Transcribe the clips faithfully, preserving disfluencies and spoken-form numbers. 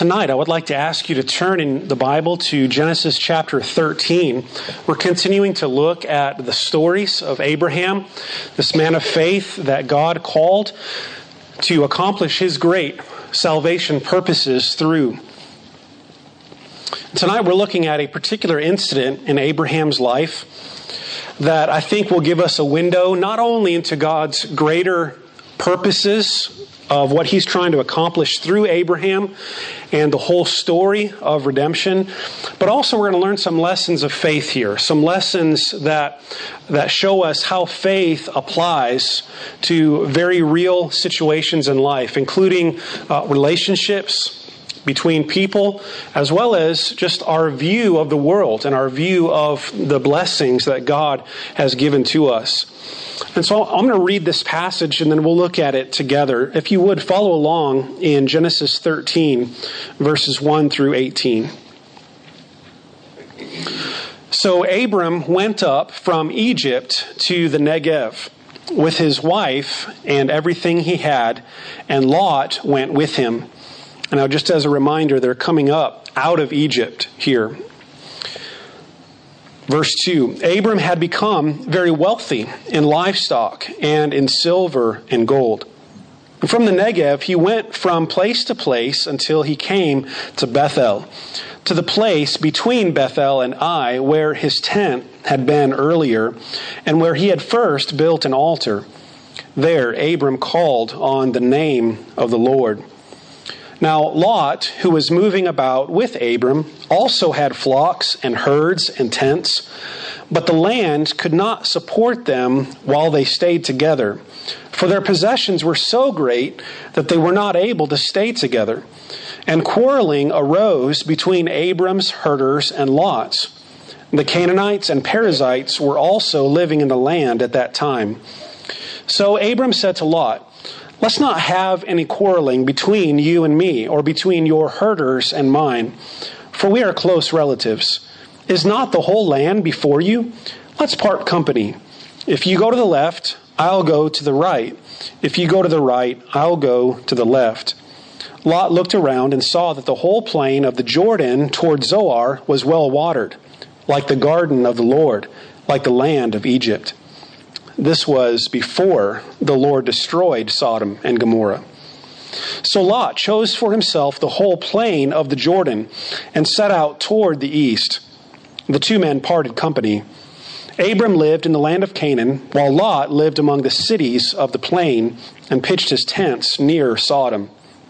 Tonight, I would like to ask you to turn in the Bible to Genesis chapter thirteen. We're continuing to look at the stories of Abraham, this man of faith that God called to accomplish His great salvation purposes through. Tonight, we're looking at a particular incident in Abraham's life that I think will give us a window not only into God's greater purposes of what He's trying to accomplish through Abraham and the whole story of redemption, but also we're going to learn some lessons of faith here, some lessons that that show us how faith applies to very real situations in life, including uh, relationships between people, as well as just our view of the world and our view of the blessings that God has given to us. And so I'm going to read this passage and then we'll look at it together. If you would, follow along in Genesis thirteen, verses one through eighteen. So Abram went up from Egypt to the Negev with his wife and everything he had, and Lot went with him. And now, just as a reminder, they're coming up out of Egypt here. Verse two, Abram had become very wealthy in livestock and in silver and gold. And from the Negev, he went from place to place until he came to Bethel, to the place between Bethel and Ai, where his tent had been earlier, and where he had first built an altar. There, Abram called on the name of the Lord. Now, Lot, who was moving about with Abram, also had flocks and herds and tents, but the land could not support them while they stayed together, for their possessions were so great that they were not able to stay together. And quarreling arose between Abram's herders and Lot's. The Canaanites and Perizzites were also living in the land at that time. So Abram said to Lot, "Let's not have any quarreling between you and me, or between your herders and mine, for we are close relatives. Is not the whole land before you? Let's part company. If you go to the left, I'll go to the right. If you go to the right, I'll go to the left." Lot looked around and saw that the whole plain of the Jordan toward Zoar was well watered, like the garden of the Lord, like the land of Egypt. This was before the Lord destroyed Sodom and Gomorrah. So Lot chose for himself the whole plain of the Jordan and set out toward the east. The two men parted company. Abram lived in the land of Canaan, while Lot lived among the cities of the plain and pitched his tents near Sodom.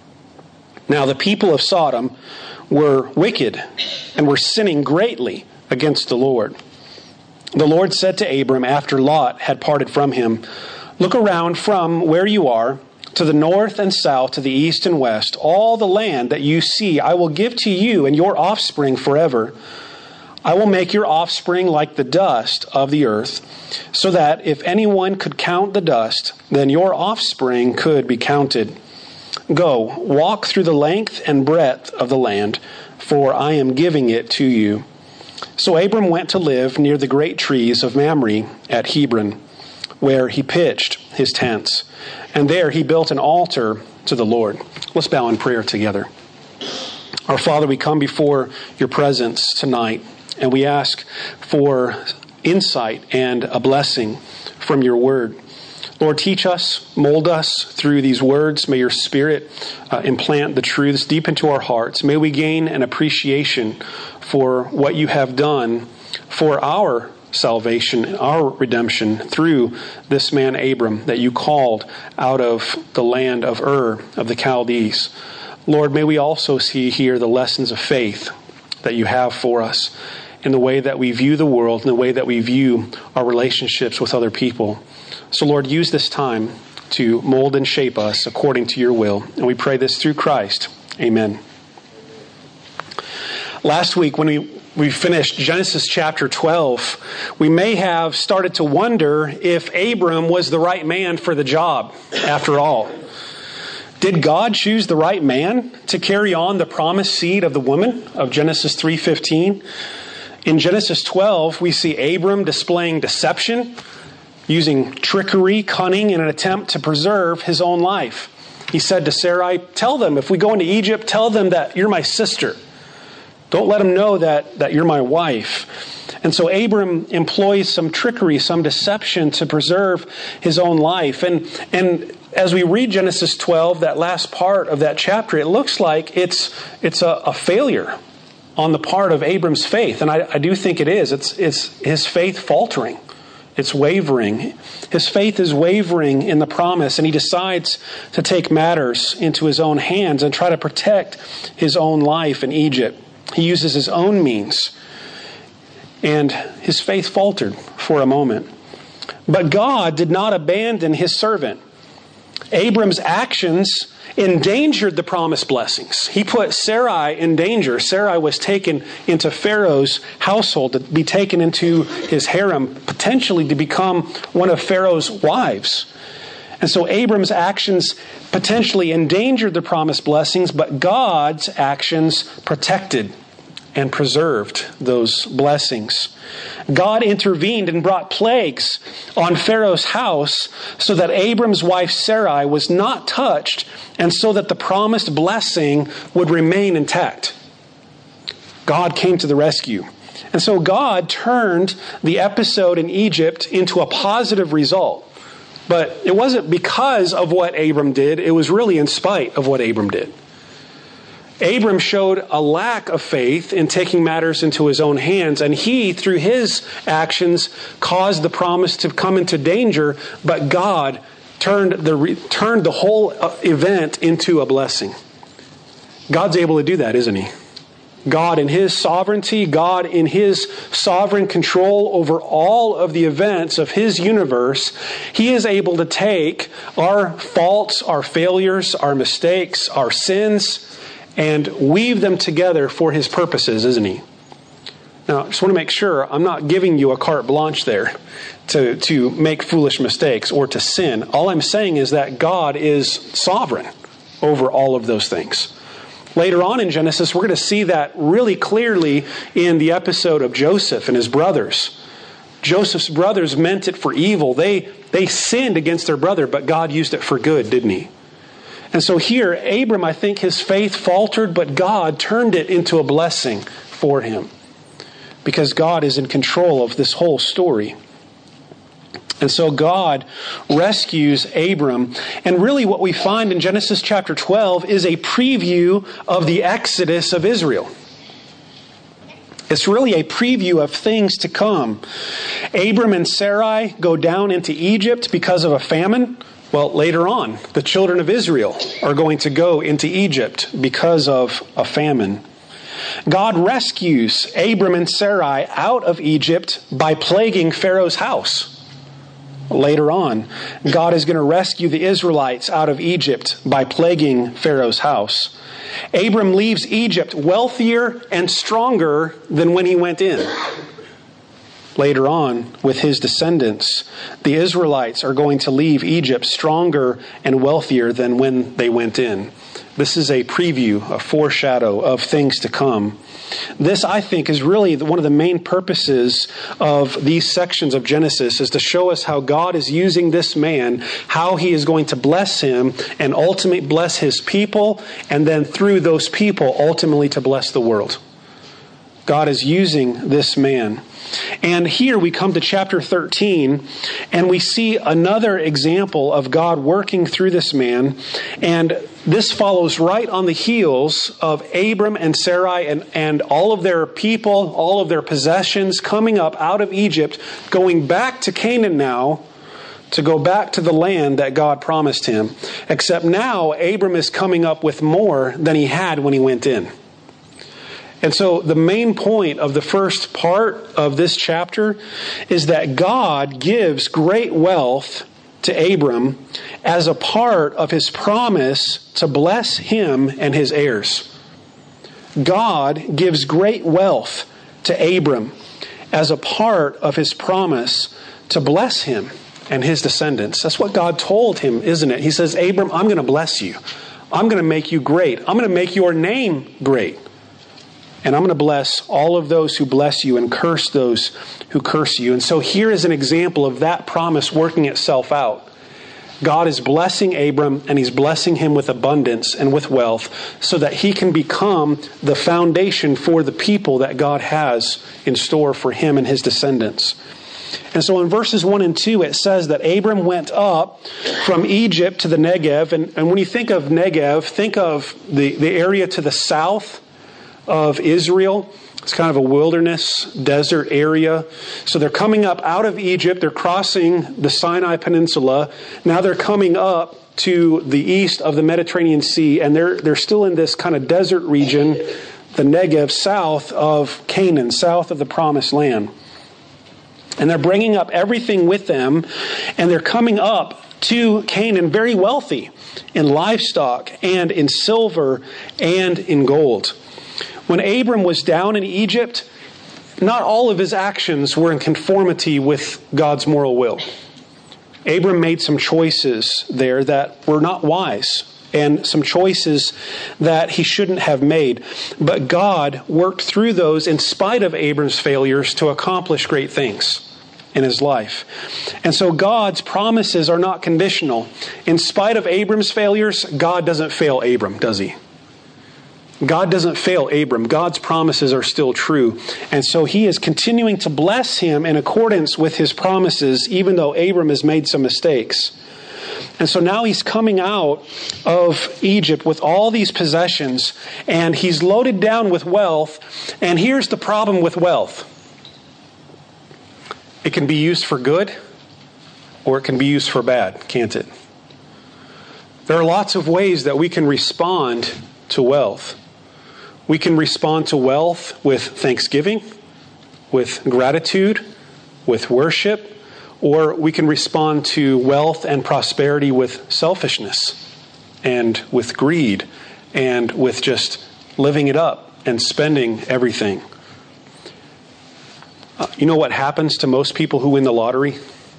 Now the people of Sodom were wicked and were sinning greatly against the Lord. The Lord said to Abram after Lot had parted from him, "Look around from where you are, to the north and south, to the east and west. All the land that you see I will give to you and your offspring forever. I will make your offspring like the dust of the earth, so that if anyone could count the dust, then your offspring could be counted. Go, walk through the length and breadth of the land, for I am giving it to you." So Abram went to live near the great trees of Mamre at Hebron, where he pitched his tents. And there he built an altar to the Lord. Let's bow in prayer together. Our Father, we come before your presence tonight, and we ask for insight and a blessing from your word. Lord, teach us, mold us through these words. May your Spirit uh, implant the truths deep into our hearts. May we gain an appreciation for what you have done for our salvation, our redemption through this man Abram that you called out of the land of Ur of the Chaldees. Lord, may we also see here the lessons of faith that you have for us in the way that we view the world, in the way that we view our relationships with other people. So Lord, use this time to mold and shape us according to your will. And we pray this through Christ. Amen. Last week when we, we finished Genesis chapter twelve, we may have started to wonder if Abram was the right man for the job after all. Did God choose the right man to carry on the promised seed of the woman of Genesis three fifteen? In Genesis twelve, we see Abram displaying deception, using trickery, cunning in an attempt to preserve his own life. He said to Sarai, tell them, if we go into Egypt, tell them that you're my sister. Don't let them know that, that you're my wife. And so Abram employs some trickery, some deception to preserve his own life. And, and as we read Genesis twelve, that last part of that chapter, it looks like it's, it's a, a failure on the part of Abram's faith. And I, I do think it is. It's, it's his faith faltering. It's wavering. His faith is wavering in the promise, and he decides to take matters into his own hands and try to protect his own life in Egypt. He uses his own means, and his faith faltered for a moment. But God did not abandon his servant. Abram's actions endangered the promised blessings. He put Sarai in danger. Sarai was taken into Pharaoh's household, to be taken into his harem, potentially to become one of Pharaoh's wives. And so Abram's actions potentially endangered the promised blessings, but God's actions protected and preserved those blessings. God intervened and brought plagues on Pharaoh's house so that Abram's wife Sarai was not touched, and so that the promised blessing would remain intact. God came to the rescue. And so God turned the episode in Egypt into a positive result. But it wasn't because of what Abram did. It was really in spite of what Abram did. Abram showed a lack of faith in taking matters into his own hands, and he, through his actions, caused the promise to come into danger, but God turned the, turned the whole event into a blessing. God's able to do that, isn't he? God in his sovereignty, God in his sovereign control over all of the events of his universe, he is able to take our faults, our failures, our mistakes, our sins, and weave them together for his purposes, isn't he? Now, I just want to make sure I'm not giving you a carte blanche there to, to make foolish mistakes or to sin. All I'm saying is that God is sovereign over all of those things. Later on in Genesis, we're going to see that really clearly in the episode of Joseph and his brothers. Joseph's brothers meant it for evil. They, they sinned against their brother, but God used it for good, didn't he? And so here, Abram, I think his faith faltered, but God turned it into a blessing for him, because God is in control of this whole story. And so God rescues Abram. And really what we find in Genesis chapter twelve is a preview of the exodus of Israel. It's really a preview of things to come. Abram and Sarai go down into Egypt because of a famine. Well, later on, the children of Israel are going to go into Egypt because of a famine. God rescues Abram and Sarai out of Egypt by plaguing Pharaoh's house. Later on, God is going to rescue the Israelites out of Egypt by plaguing Pharaoh's house. Abram leaves Egypt wealthier and stronger than when he went in. Later on, with his descendants, the Israelites are going to leave Egypt stronger and wealthier than when they went in. This is a preview, a foreshadow of things to come. This, I think, is really one of the main purposes of these sections of Genesis, is to show us how God is using this man, how he is going to bless him and ultimately bless his people, and then through those people, ultimately to bless the world. God is using this man. And here we come to chapter thirteen, and we see another example of God working through this man. And this follows right on the heels of Abram and Sarai and, and all of their people, all of their possessions coming up out of Egypt, going back to Canaan now, to go back to the land that God promised him. Except now, Abram is coming up with more than he had when he went in. And so the main point of the first part of this chapter is that God gives great wealth to Abram as a part of his promise to bless him and his heirs. God gives great wealth to Abram as a part of his promise to bless him and his descendants. That's what God told him, isn't it? He says, Abram, I'm going to bless you. I'm going to make you great. I'm going to make your name great. And I'm going to bless all of those who bless you and curse those who curse you. And so here is an example of that promise working itself out. God is blessing Abram, and he's blessing him with abundance and with wealth so that he can become the foundation for the people that God has in store for him and his descendants. And so in verses one and two, it says that Abram went up from Egypt to the Negev. And, and when you think of Negev, think of the, the area to the south of Israel. It's kind of a wilderness, desert area. So they're coming up out of Egypt. They're crossing the Sinai Peninsula. Now they're coming up to the east of the Mediterranean Sea. And they're, they're still in this kind of desert region, the Negev, south of Canaan, south of the Promised Land. And they're bringing up everything with them, and they're coming up to Canaan very wealthy in livestock and in silver and in gold. When Abram was down in Egypt, not all of his actions were in conformity with God's moral will. Abram made some choices there that were not wise, and some choices that he shouldn't have made. But God worked through those in spite of Abram's failures to accomplish great things in his life. And so God's promises are not conditional. In spite of Abram's failures, God doesn't fail Abram, does he? God doesn't fail Abram. God's promises are still true. And so he is continuing to bless him in accordance with his promises, even though Abram has made some mistakes. And so now he's coming out of Egypt with all these possessions, and he's loaded down with wealth. And here's the problem with wealth. It can be used for good, or it can be used for bad, can't it? There are lots of ways that we can respond to wealth. We can respond to wealth with thanksgiving, with gratitude, with worship, or we can respond to wealth and prosperity with selfishness and with greed and with just living it up and spending everything. Uh, you know what happens to most people who win the lottery?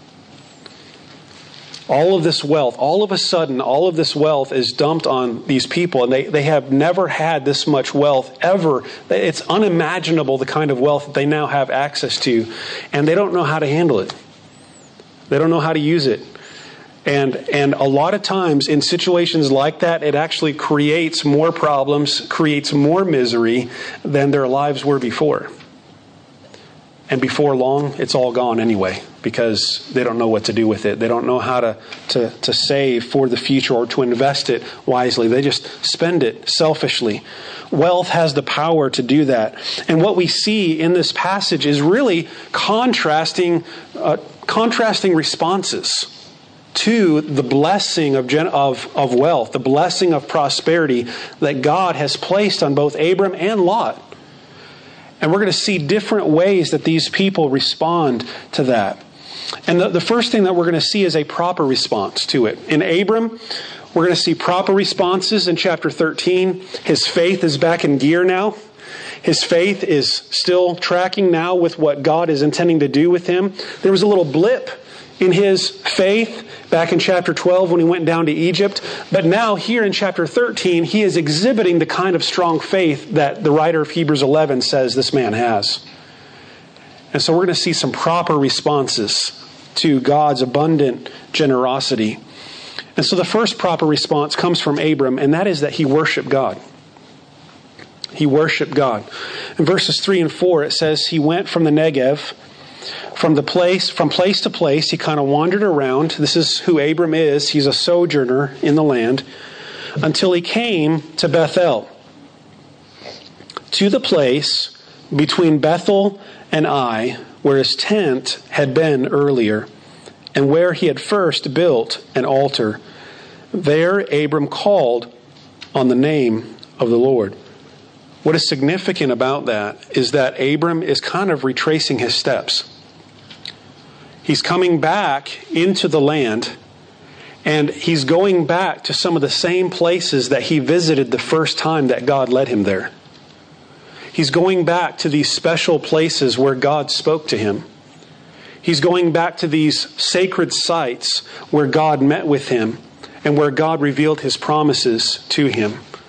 All of this wealth, all of a sudden, all of this wealth is dumped on these people, and they, they have never had this much wealth ever. It's unimaginable the kind of wealth that they now have access to, and they don't know how to handle it. They don't know how to use it. And and a lot of times in situations like that, it actually creates more problems, creates more misery than their lives were before. And before long, it's all gone anyway, because they don't know what to do with it. They don't know how to, to, to save for the future or to invest it wisely. They just spend it selfishly. Wealth has the power to do that. And what we see in this passage is really contrasting uh, contrasting responses to the blessing of, gen- of, of wealth, the blessing of prosperity that God has placed on both Abram and Lot. And we're going to see different ways that these people respond to that. And the, the first thing that we're going to see is a proper response to it. In Abram, we're going to see proper responses in chapter thirteen. His faith is back in gear now. His faith is still tracking now with what God is intending to do with him. There was a little blip in his faith back in chapter twelve when he went down to Egypt. But now here in chapter thirteen, he is exhibiting the kind of strong faith that the writer of Hebrews eleven says this man has. And so we're going to see some proper responses to God's abundant generosity. And so the first proper response comes from Abram, and that is that he worshiped God. He worshiped God. In verses three and four, it says he went from the Negev, from the place, from place to place. He kind of wandered around. This is who Abram is. He's a sojourner in the land until he came to Bethel, to the place between Bethel and Ai, where his tent had been earlier, and where he had first built an altar. There Abram called on the name of the Lord. What is significant about that is that Abram is kind of retracing his steps. He's coming back into the land, and he's going back to some of the same places that he visited the first time that God led him there. He's going back to these special places where God spoke to him. He's going back to these sacred sites where God met with him and where God revealed his promises to him.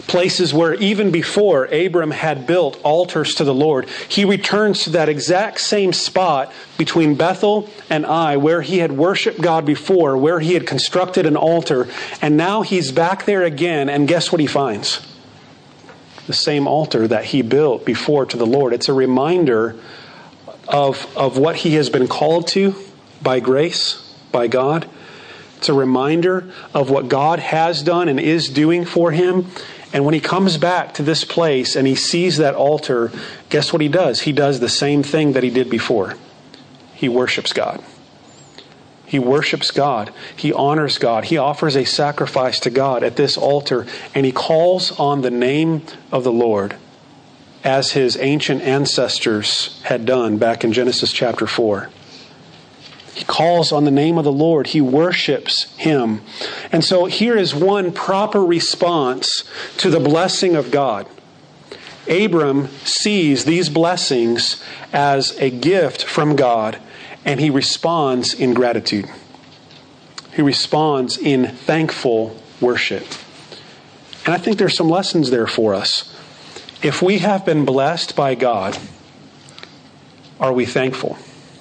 places where even before Abram had built altars to the Lord, he returns to that exact same spot between Bethel and Ai, where he had worshiped God before, where he had constructed an altar, and now he's back there again, and guess what he finds? The same altar that he built before to the Lord. It's a reminder of, of what he has been called to by grace, by God. It's a reminder of what God has done and is doing for him. And when he comes back to this place and he sees that altar, guess what he does? He does the same thing that he did before. He worships God. He worships God. He honors God. He offers a sacrifice to God at this altar, and he calls on the name of the Lord as his ancient ancestors had done back in Genesis chapter four. He calls on the name of the Lord. He worships him. And so here is one proper response to the blessing of God. Abram sees these blessings as a gift from God, and he responds in gratitude. He responds in thankful worship. And I think there's some lessons there for us. If we have been blessed by God, are we thankful?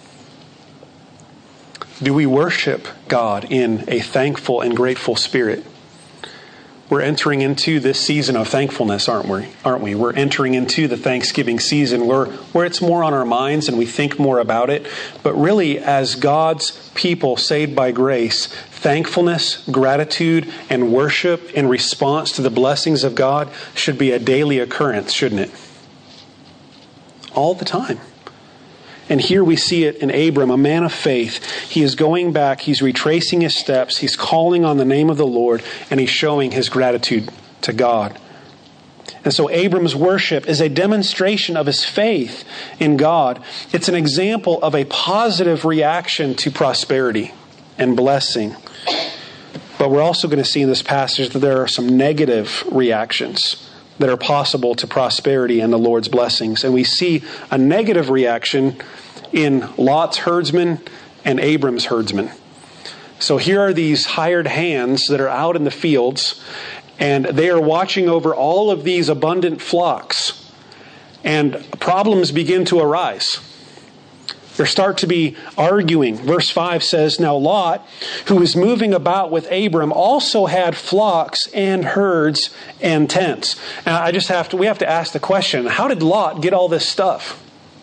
Do we worship God in a thankful and grateful spirit? We're entering into this season of thankfulness, aren't we? Aren't we? We're entering into the Thanksgiving season where, where it's more on our minds and we think more about it. But really, as God's people saved by grace, thankfulness, gratitude, and worship in response to the blessings of God should be a daily occurrence, shouldn't it? All the time. And here we see it in Abram, a man of faith. He is going back, he's retracing his steps, he's calling on the name of the Lord, and he's showing his gratitude to God. And so Abram's worship is a demonstration of his faith in God. It's an example of a positive reaction to prosperity and blessing. But we're also going to see in this passage that there are some negative reactions that are possible to prosperity and the Lord's blessings. And we see a negative reaction in Lot's herdsmen and Abram's herdsmen. So here are these hired hands that are out in the fields, and they are watching over all of these abundant flocks. And problems begin to arise. There start to be arguing. Verse five says, "Now Lot, who was moving about with Abram, also had flocks and herds and tents." Now I just have to, we have to ask the question, how did Lot get all this stuff?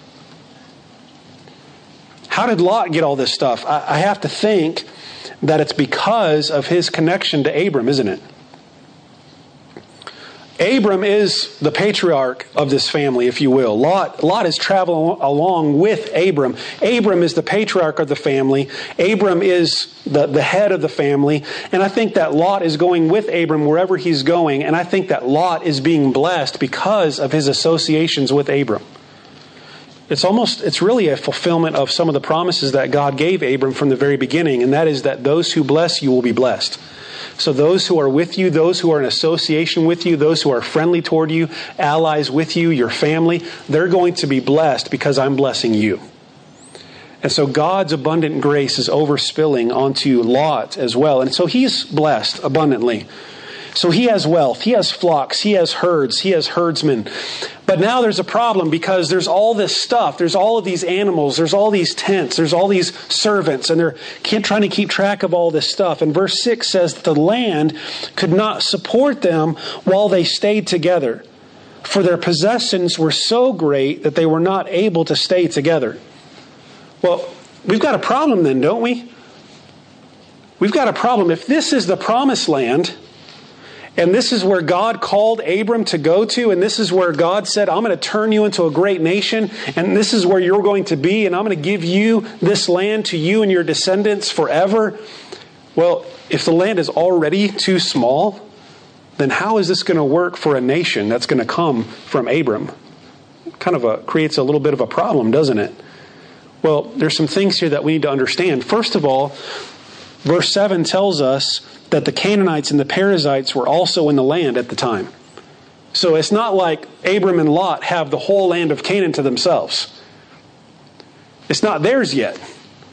How did Lot get all this stuff? I, I have to think that it's because of his connection to Abram, isn't it? Abram is the patriarch of this family, if you will. Lot, Lot is traveling along with Abram. Abram is the patriarch of the family. Abram is the, the head of the family. And I think that Lot is going with Abram wherever he's going. And I think that Lot is being blessed because of his associations with Abram. It's almost, it's really a fulfillment of some of the promises that God gave Abram from the very beginning. And that is that those who bless you will be blessed. So those who are with you, those who are in association with you, those who are friendly toward you, allies with you, your family, they're going to be blessed because I'm blessing you. And so God's abundant grace is overspilling onto Lot as well. And so he's blessed abundantly. So he has wealth, he has flocks, he has herds, he has herdsmen. But now there's a problem because there's all this stuff. There's all of these animals. There's all these tents. There's all these servants. And they're trying to keep track of all this stuff. And verse six says that the land could not support them while they stayed together. For their possessions were so great that they were not able to stay together. Well, we've got a problem then, don't we? We've got a problem. If this is the promised land, and this is where God called Abram to go to, and this is where God said, I'm going to turn you into a great nation, and this is where you're going to be, and I'm going to give you this land to you and your descendants forever. Well, if the land is already too small, then how is this going to work for a nation that's going to come from Abram? Kind of a, creates a little bit of a problem, doesn't it? Well, there's some things here that we need to understand. First of all, verse seven tells us that the Canaanites and the Perizzites were also in the land at the time. So it's not like Abram and Lot have the whole land of Canaan to themselves. It's not theirs yet.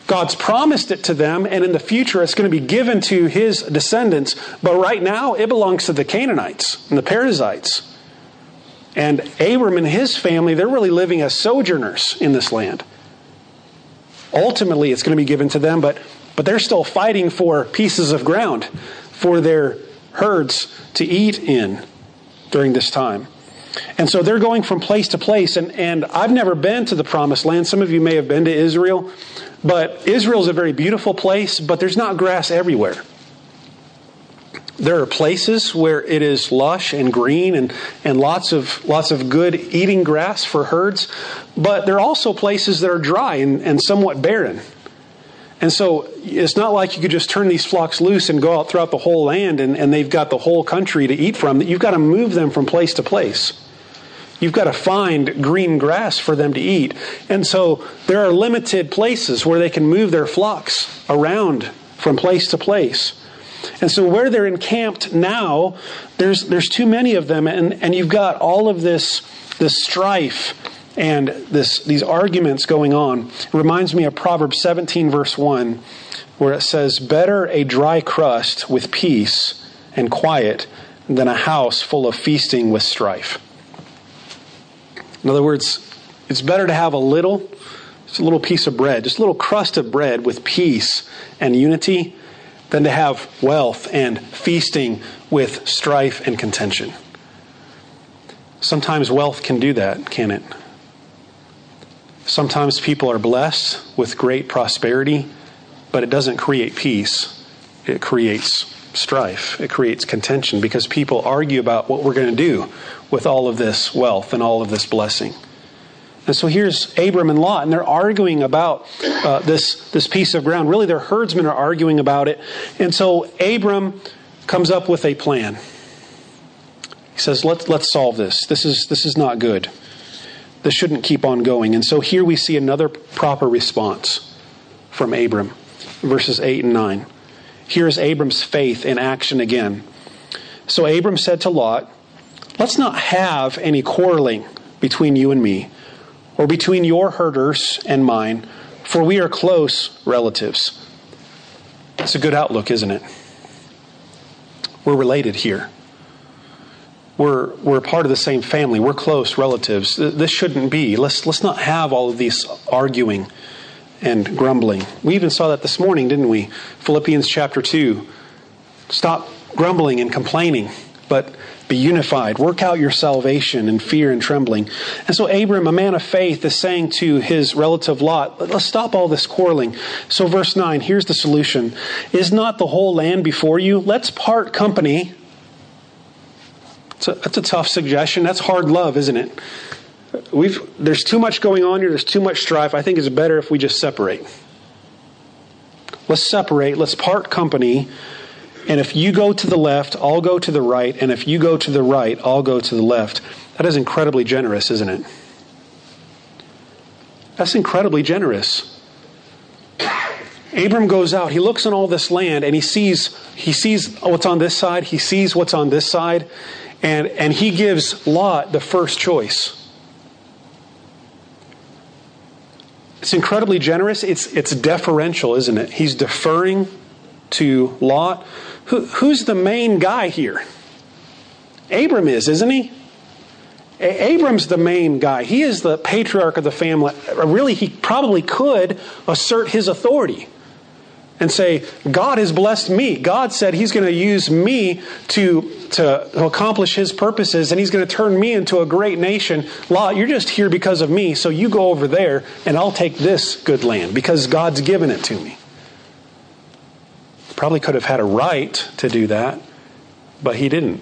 God's promised it to them, and in the future it's going to be given to his descendants. But right now it belongs to the Canaanites and the Perizzites. And Abram and his family, they're really living as sojourners in this land. Ultimately it's going to be given to them, but, but they're still fighting for pieces of ground for their herds to eat in during this time. And so they're going from place to place. And, and I've never been to the Promised Land. Some of you may have been to Israel. But Israel is a very beautiful place, but there's not grass everywhere. There are places where it is lush and green and, and lots of lots of good eating grass for herds. But there are also places that are dry and, and somewhat barren. And so it's not like you could just turn these flocks loose and go out throughout the whole land and, and they've got the whole country to eat from. You've got to move them from place to place. You've got to find green grass for them to eat. And so there are limited places where they can move their flocks around from place to place. And so where they're encamped now, there's there's too many of them, and, and you've got all of this, this strife and this these arguments going on. It reminds me of Proverbs seventeen, verse one, where it says, "Better a dry crust with peace and quiet than a house full of feasting with strife." In other words, it's better to have a little, just a little piece of bread, just a little crust of bread with peace and unity than to have wealth and feasting with strife and contention. Sometimes wealth can do that, can it? Sometimes people are blessed with great prosperity, but it doesn't create peace. It creates strife. It creates contention because people argue about what we're going to do with all of this wealth and all of this blessing. And so here's Abram and Lot, and they're arguing about uh, this, this piece of ground. Really, their herdsmen are arguing about it. And so Abram comes up with a plan. He says, let's, let's solve this. This is, this is not good. This shouldn't keep on going. And so here we see another proper response from Abram, verses eight and nine. Here's Abram's faith in action again. So Abram said to Lot, "Let's not have any quarreling between you and me, or between your herders and mine, for we are close relatives." It's a good outlook, isn't it? We're related here. We're we're part of the same family. We're close relatives. This shouldn't be. Let's let's not have all of these arguing and grumbling. We even saw that this morning, didn't we? Philippians chapter two. Stop grumbling and complaining, but be unified. Work out your salvation in fear and trembling. And so Abram, a man of faith, is saying to his relative Lot, let's stop all this quarreling. So verse nine, here's the solution. "Is not the whole land before you? Let's part company." It's a, that's a tough suggestion. That's hard love, isn't it? We've there's too much going on here. There's too much strife. I think it's better if we just separate. Let's separate. Let's part company. And if you go to the left, I'll go to the right. And if you go to the right, I'll go to the left. That is incredibly generous, isn't it? That's incredibly generous. Abram goes out. He looks on all this land and he sees he sees what's on this side. He sees what's on this side. And, and he gives Lot the first choice. It's incredibly generous. It's it's deferential, isn't it? He's deferring to Lot. Who, who's the main guy here? Abram is, isn't he? A- Abram's the main guy. He is the patriarch of the family. Really, he probably could assert his authority and say, God has blessed me. God said he's going to use me to, to accomplish his purposes, and he's going to turn me into a great nation. Lot, you're just here because of me, so you go over there, and I'll take this good land because God's given it to me. Probably could have had a right to do that, but he didn't.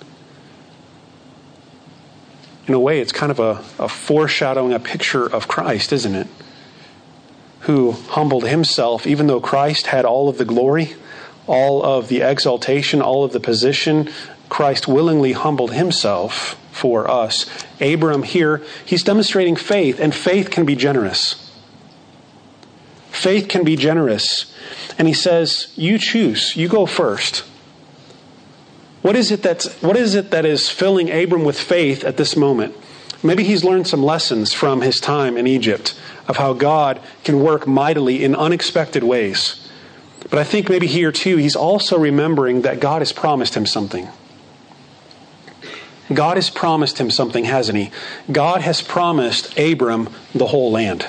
In a way, it's kind of a, a foreshadowing, a picture of Christ, isn't it? Who humbled himself, even though Christ had all of the glory, all of the exaltation, all of the position. Christ willingly humbled himself for us. Abram here, he's demonstrating faith, and faith can be generous. Faith can be generous. And he says, you choose, you go first. What is it that's, what is it that is filling Abram with faith at this moment? Maybe he's learned some lessons from his time in Egypt of how God can work mightily in unexpected ways. But I think maybe here too, he's also remembering that God has promised him something. God has promised him something, hasn't he? God has promised Abram the whole land.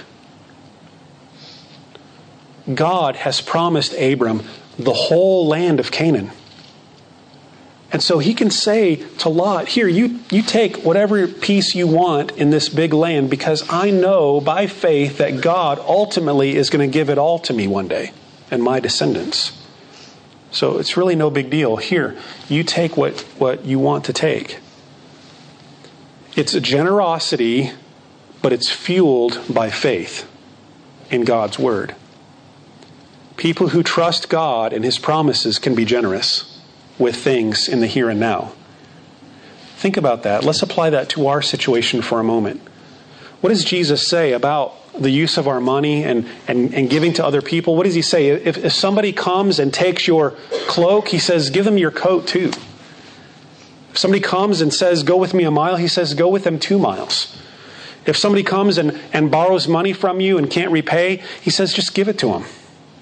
God has promised Abram the whole land of Canaan. And so he can say to Lot, here, you, you take whatever piece you want in this big land, because I know by faith that God ultimately is going to give it all to me one day and my descendants. So it's really no big deal. Here, you take what, what you want to take. It's a generosity, but it's fueled by faith in God's word. People who trust God and his promises can be generous with things in the here and now. Think about that. Let's apply that to our situation for a moment. What does Jesus say about the use of our money and, and, and giving to other people? What does he say? If, if somebody comes and takes your cloak, he says, give them your coat too. If somebody comes and says, go with me a mile, he says, go with them two miles. If somebody comes and, and borrows money from you and can't repay, he says, just give it to them.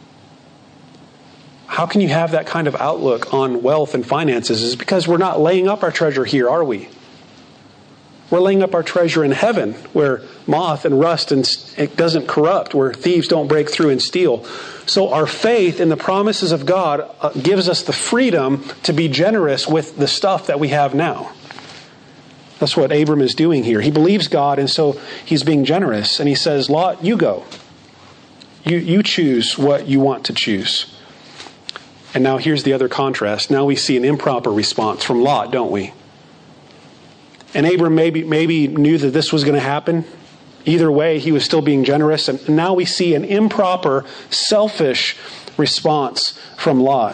How can you have that kind of outlook on wealth and finances? It's because we're not laying up our treasure here, are we? We're laying up our treasure in heaven, where moth and rust and it doesn't corrupt, where thieves don't break through and steal. So our faith in the promises of God uh, gives us the freedom to be generous with the stuff that we have now. That's what Abram is doing here. He believes God, and so he's being generous. And he says, Lot, you go. You, you choose what you want to choose. And now here's the other contrast. Now we see an improper response from Lot, don't we? And Abram maybe maybe knew that this was going to happen. Either way, he was still being generous. And now we see an improper, selfish response from Lot.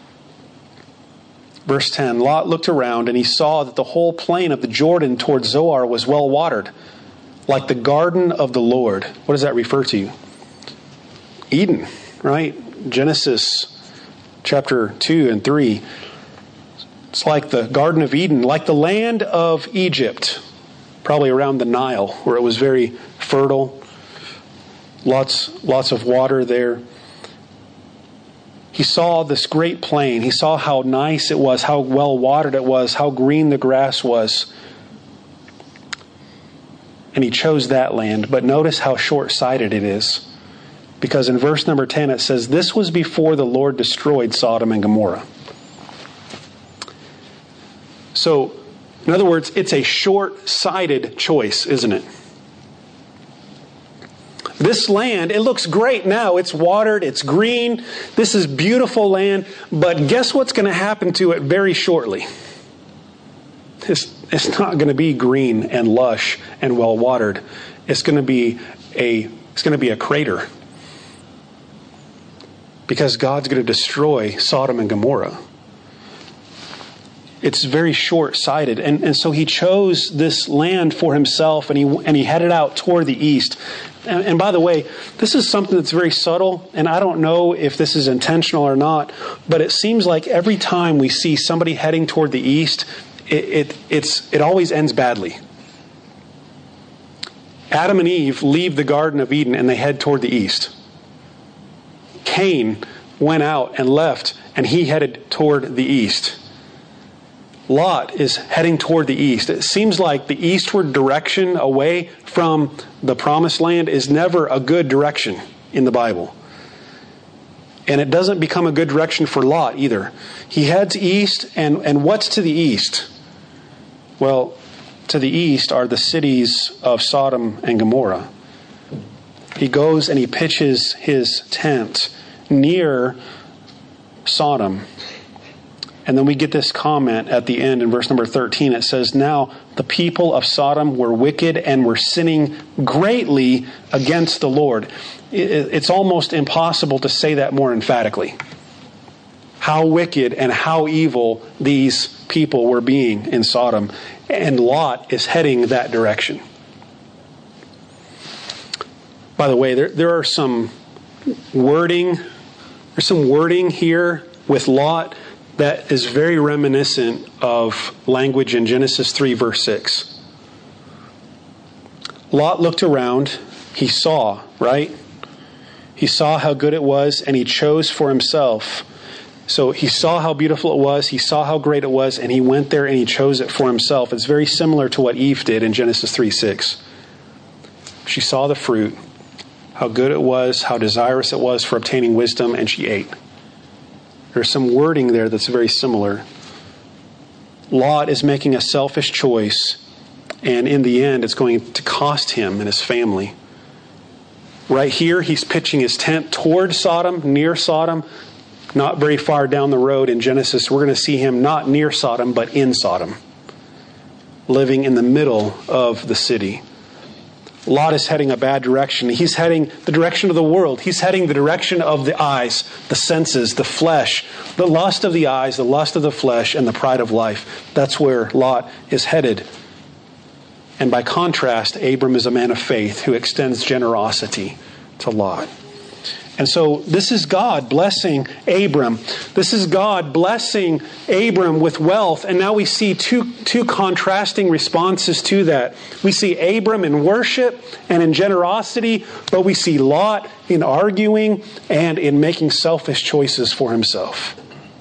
Verse ten, Lot looked around and he saw that the whole plain of the Jordan toward Zoar was well watered, like the garden of the Lord. What does that refer to? Eden, right? Genesis chapter two and three. It's like the Garden of Eden, like the land of Egypt, probably around the Nile, where it was very fertile. Lots, lots of water there. He saw this great plain. He saw how nice it was, how well watered it was, how green the grass was. And he chose that land. But notice how short-sighted it is. Because in verse number ten it says, this was before the Lord destroyed Sodom and Gomorrah. So, in other words, it's a short-sighted choice, isn't it? This land, it looks great now. It's watered, it's green. This is beautiful land. But guess what's going to happen to it very shortly? It's, it's not going to be green and lush and well-watered. It's going to be a, it's going to be a crater. Because God's going to destroy Sodom and Gomorrah. It's very short-sighted. And, and so he chose this land for himself, and he and he headed out toward the east. And, and by the way, this is something that's very subtle, and I don't know if this is intentional or not, but it seems like every time we see somebody heading toward the east, it, it, it's, it always ends badly. Adam and Eve leave the Garden of Eden and they head toward the east. Cain went out and left, and he headed toward the east. Lot is heading toward the east. It seems like the eastward direction away from the promised land is never a good direction in the Bible. And it doesn't become a good direction for Lot either. He heads east, and, and what's to the east? Well, to the east are the cities of Sodom and Gomorrah. He goes and he pitches his tent near Sodom. And then we get this comment at the end in verse number thirteen. It says, now the people of Sodom were wicked and were sinning greatly against the Lord. It's almost impossible to say that more emphatically. How wicked and how evil these people were being in Sodom. And Lot is heading that direction. By the way, there, there are some wording, there's some wording here with Lot that is very reminiscent of language in Genesis three, verse six. Lot looked around. He saw, right? He saw how good it was, and he chose for himself. So he saw how beautiful it was, he saw how great it was, and he went there and he chose it for himself. It's very similar to what Eve did in Genesis three six. She saw the fruit, how good it was, how desirous it was for obtaining wisdom, and she ate. There's some wording there that's very similar. Lot is making a selfish choice, and in the end, it's going to cost him and his family. Right here, he's pitching his tent toward Sodom, near Sodom. Not very far down the road in Genesis, we're going to see him not near Sodom, but in Sodom, living in the middle of the city. Lot is heading a bad direction. He's heading the direction of the world. He's heading the direction of the eyes, the senses, the flesh, the lust of the eyes, the lust of the flesh, and the pride of life. That's where Lot is headed. And by contrast, Abram is a man of faith who extends generosity to Lot. And so this is God blessing Abram. This is God blessing Abram with wealth. And now we see two, two contrasting responses to that. We see Abram in worship and in generosity, but we see Lot in arguing and in making selfish choices for himself.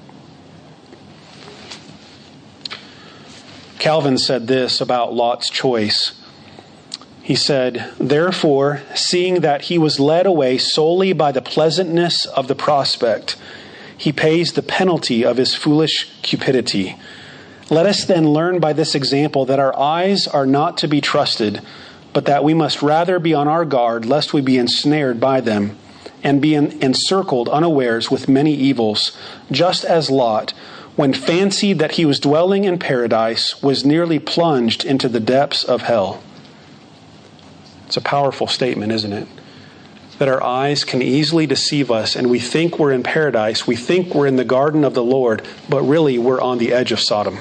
Calvin said this about Lot's choice. He said, "Therefore, seeing that he was led away solely by the pleasantness of the prospect, he pays the penalty of his foolish cupidity. Let us then learn by this example that our eyes are not to be trusted, but that we must rather be on our guard lest we be ensnared by them, and be encircled unawares with many evils, just as Lot, when fancied that he was dwelling in paradise, was nearly plunged into the depths of hell." It's a powerful statement, isn't it? That our eyes can easily deceive us, and we think we're in paradise, we think we're in the garden of the Lord, but really we're on the edge of Sodom.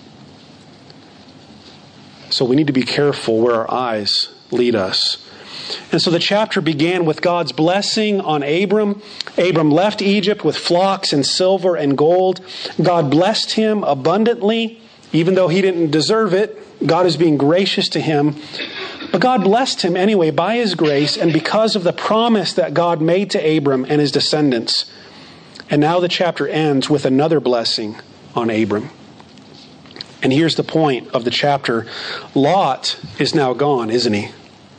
So we need to be careful where our eyes lead us. And so the chapter began with God's blessing on Abram. Abram left Egypt with flocks and silver and gold. God blessed him abundantly, even though he didn't deserve it. God is being gracious to him. But God blessed him anyway by his grace and because of the promise that God made to Abram and his descendants. And now the chapter ends with another blessing on Abram. And here's the point of the chapter. Lot is now gone, isn't he?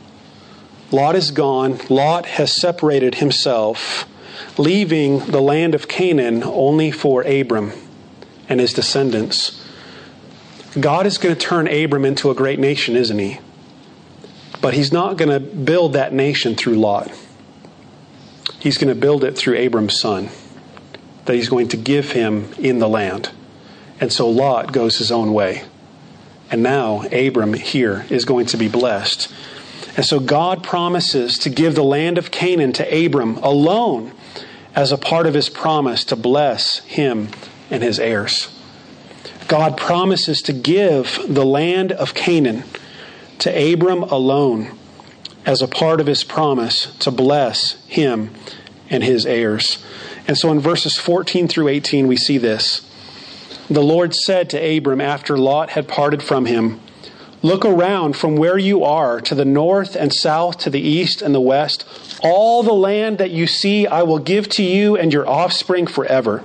Lot is gone. Lot has separated himself, leaving the land of Canaan only for Abram and his descendants. God is going to turn Abram into a great nation, isn't he? But he's not going to build that nation through Lot. He's going to build it through Abram's son, that he's going to give him in the land. And so Lot goes his own way. And now Abram here is going to be blessed. And so God promises to give the land of Canaan to Abram alone as a part of his promise to bless him and his heirs. God promises to give the land of Canaan to Abram alone as a part of his promise to bless him and his heirs. And so in verses fourteen through eighteen, we see this. The Lord said to Abram after Lot had parted from him, "Look around from where you are to the north and south, to the east and the west. All the land that you see I will give to you and your offspring forever.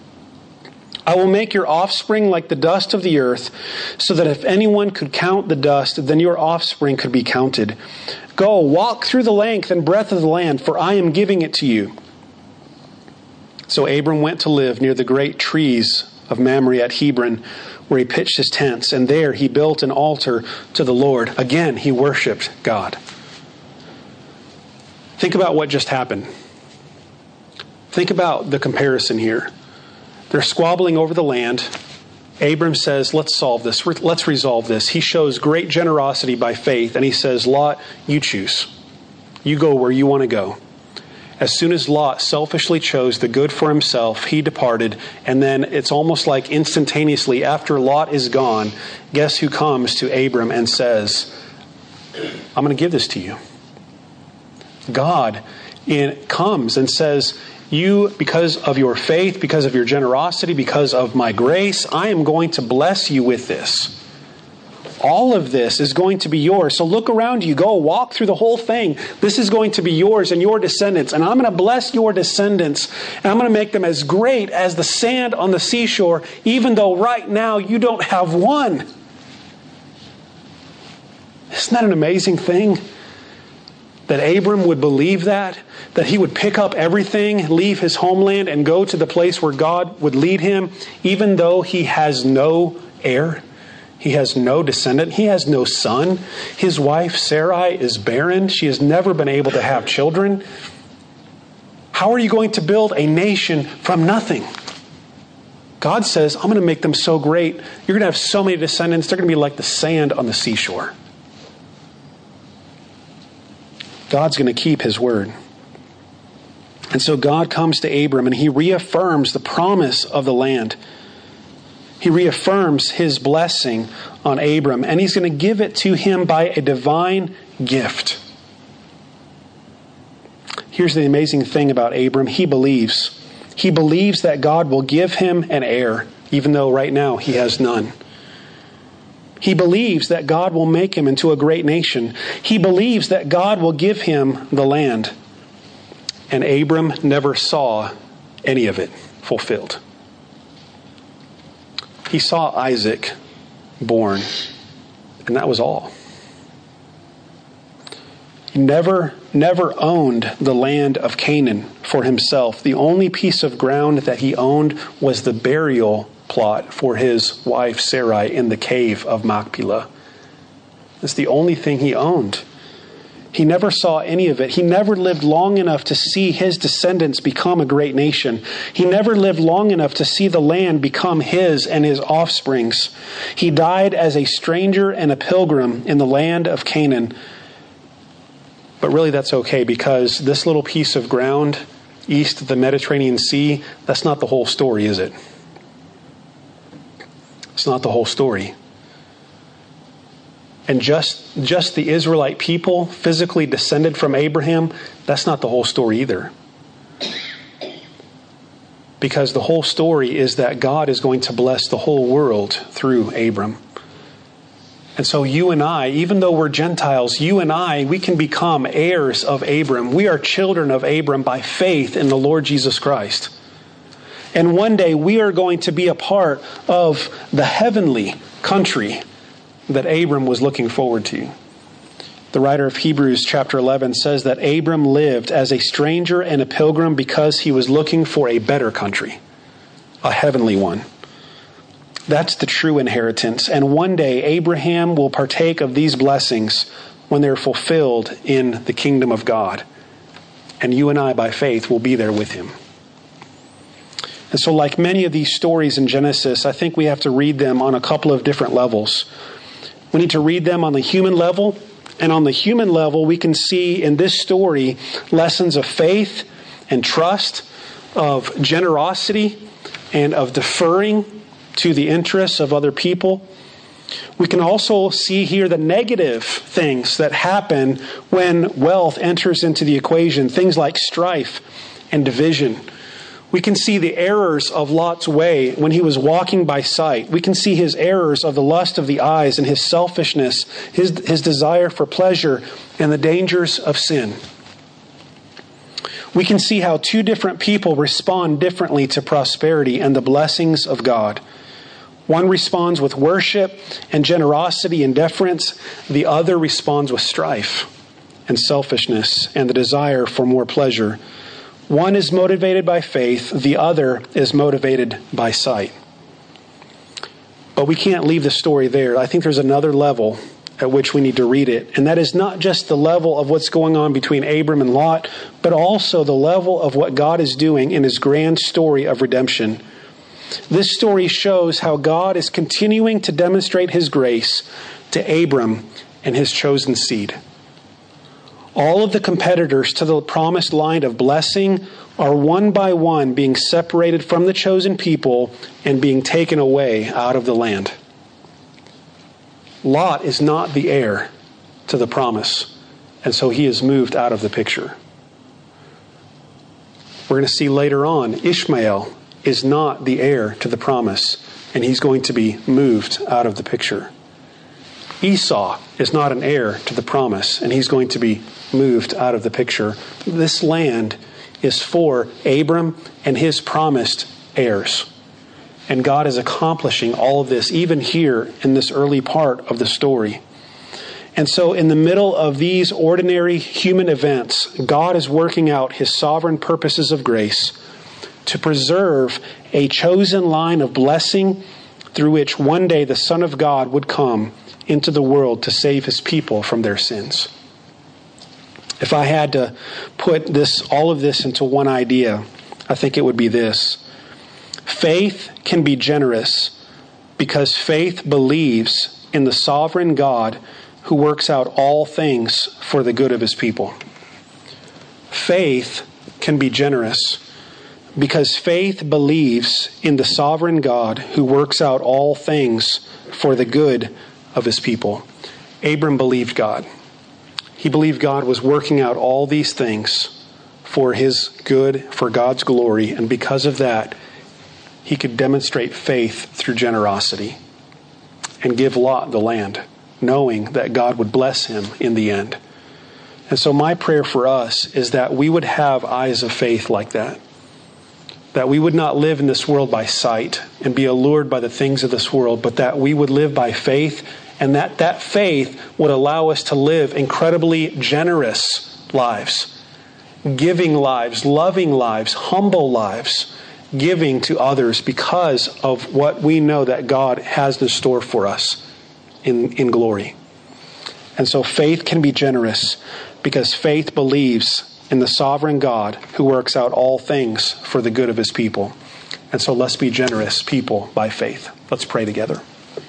I will make your offspring like the dust of the earth, so that if anyone could count the dust, then your offspring could be counted. Go, walk through the length and breadth of the land, for I am giving it to you." So Abram went to live near the great trees of Mamre at Hebron, where he pitched his tents, and there he built an altar to the Lord. Again, he worshipped God. Think about what just happened. Think about the comparison here. They're squabbling over the land. Abram says, let's solve this. Let's resolve this. He shows great generosity by faith, and he says, Lot, you choose. You go where you want to go. As soon as Lot selfishly chose the good for himself, he departed, and then it's almost like instantaneously after Lot is gone, guess who comes to Abram and says, I'm going to give this to you. God in, comes and says, you, because of your faith, because of your generosity, because of my grace, I am going to bless you with this. All of this is going to be yours. So look around you. Go walk through the whole thing. This is going to be yours and your descendants. And I'm going to bless your descendants. And I'm going to make them as great as the sand on the seashore, even though right now you don't have one. Isn't that an amazing thing? That Abram would believe that, that he would pick up everything, leave his homeland, and go to the place where God would lead him, even though he has no heir. He has no descendant. He has no son. His wife, Sarai, is barren. She has never been able to have children. How are you going to build a nation from nothing? God says, I'm going to make them so great. You're going to have so many descendants. They're going to be like the sand on the seashore. God's going to keep His word. And so God comes to Abram and He reaffirms the promise of the land. He reaffirms His blessing on Abram, and He's going to give it to him by a divine gift. Here's the amazing thing about Abram. He believes. He believes that God will give him an heir, even though right now he has none. He believes that God will make him into a great nation. He believes that God will give him the land. And Abram never saw any of it fulfilled. He saw Isaac born, and that was all. He never, never owned the land of Canaan for himself. The only piece of ground that he owned was the burial plot for his wife Sarai in the cave of Machpelah. That's the only thing he owned. He never saw any of it. He never lived long enough to see his descendants become a great nation. He never lived long enough to see the land become his and his offspring's. He died as a stranger and a pilgrim in the land of Canaan. But really that's okay, because this little piece of ground east of the Mediterranean Sea, that's not the whole story, is it? It's not the whole story. And just, just the Israelite people physically descended from Abraham, that's not the whole story either. Because the whole story is that God is going to bless the whole world through Abram. And so you and I, even though we're Gentiles, you and I, we can become heirs of Abram. We are children of Abram by faith in the Lord Jesus Christ. And one day we are going to be a part of the heavenly country that Abram was looking forward to. The writer of Hebrews chapter eleven says that Abram lived as a stranger and a pilgrim because he was looking for a better country, a heavenly one. That's the true inheritance. And one day Abraham will partake of these blessings when they're fulfilled in the kingdom of God. And you and I, by faith, will be there with him. And so like many of these stories in Genesis, I think we have to read them on a couple of different levels. We need to read them on the human level. And on the human level, we can see in this story lessons of faith and trust, of generosity, and of deferring to the interests of other people. We can also see here the negative things that happen when wealth enters into the equation, things like strife and division. We can see the errors of Lot's way when he was walking by sight. We can see his errors of the lust of the eyes and his selfishness, his, his desire for pleasure, and the dangers of sin. We can see how two different people respond differently to prosperity and the blessings of God. One responds with worship and generosity and deference. The other responds with strife and selfishness and the desire for more pleasure. One is motivated by faith. The other is motivated by sight. But we can't leave the story there. I think there's another level at which we need to read it. And that is not just the level of what's going on between Abram and Lot, but also the level of what God is doing in His grand story of redemption. This story shows how God is continuing to demonstrate His grace to Abram and his chosen seed. All of the competitors to the promised line of blessing are one by one being separated from the chosen people and being taken away out of the land. Lot is not the heir to the promise, and so he is moved out of the picture. We're going to see later on, Ishmael is not the heir to the promise, and he's going to be moved out of the picture. Esau is not an heir to the promise, and he's going to be moved out of the picture. This land is for Abram and his promised heirs. And God is accomplishing all of this, even here in this early part of the story. And so in the middle of these ordinary human events, God is working out his sovereign purposes of grace to preserve a chosen line of blessing through which one day the Son of God would come into the world to save his people from their sins. If I had to put this, all of this into one idea, I think it would be this. Faith can be generous because faith believes in the sovereign God who works out all things for the good of his people. Faith can be generous because faith believes in the sovereign God who works out all things for the good of his people. Abram believed God. He believed God was working out all these things for his good, for God's glory, and because of that, he could demonstrate faith through generosity and give Lot the land, knowing that God would bless him in the end. And so my prayer for us is that we would have eyes of faith like that. That we would not live in this world by sight and be allured by the things of this world, but that we would live by faith, and that that faith would allow us to live incredibly generous lives, giving lives, loving lives, humble lives, giving to others because of what we know that God has in store for us in, in glory. And so faith can be generous because faith believes in the sovereign God who works out all things for the good of his people. And so let's be generous people by faith. Let's pray together.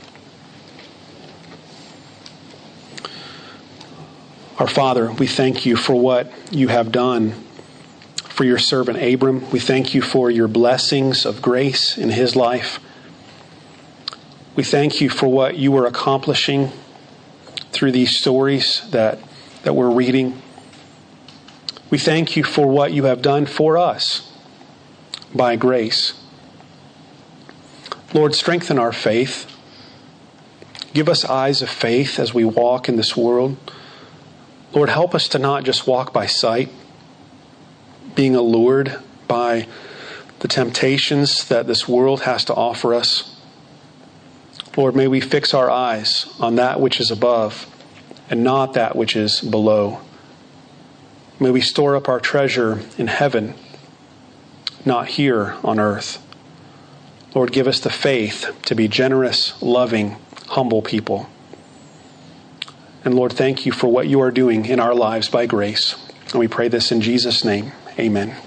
Our Father, we thank you for what you have done for your servant Abram. We thank you for your blessings of grace in his life. We thank you for what you were accomplishing through these stories that, that we're reading. We thank you for what you have done for us by grace. Lord, strengthen our faith. Give us eyes of faith as we walk in this world. Lord, help us to not just walk by sight, being allured by the temptations that this world has to offer us. Lord, may we fix our eyes on that which is above and not that which is below. May we store up our treasure in heaven, not here on earth. Lord, give us the faith to be generous, loving, humble people. And Lord, thank you for what you are doing in our lives by grace. And we pray this in Jesus' name. Amen.